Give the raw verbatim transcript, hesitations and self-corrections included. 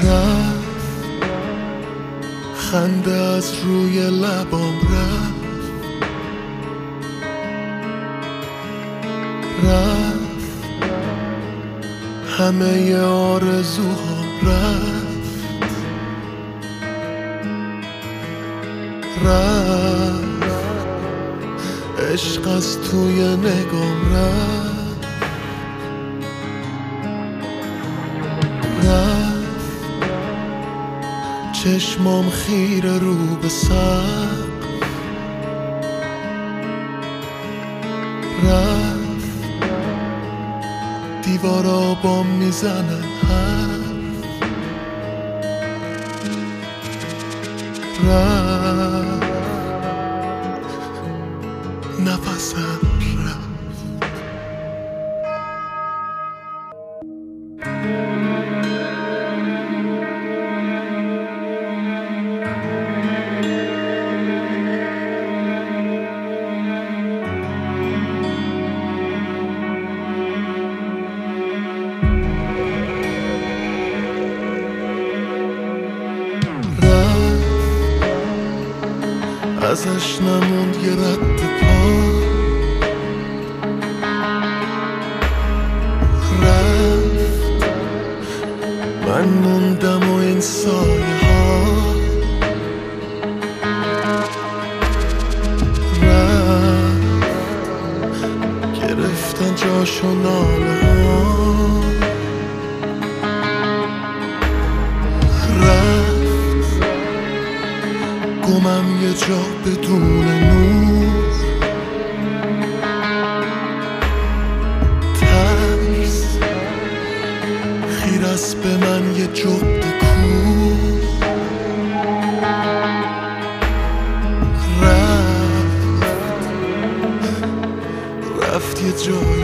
رفت خنده از روی لبام رفت رفت همه آرزوهام رفت رفت عشق از توی نگام رفت رفت چشمام خیره رو به سقف رفت دیوارا بام میزنن حرف رفت نفسم رفت ازش نموند یه رد پا رفت من موندم و این سایه ها رفت گرفتن جاشو ناله ها گمم یه جا بدون نور ترس خیر است به من یه جغد کور رفت رفت یه جا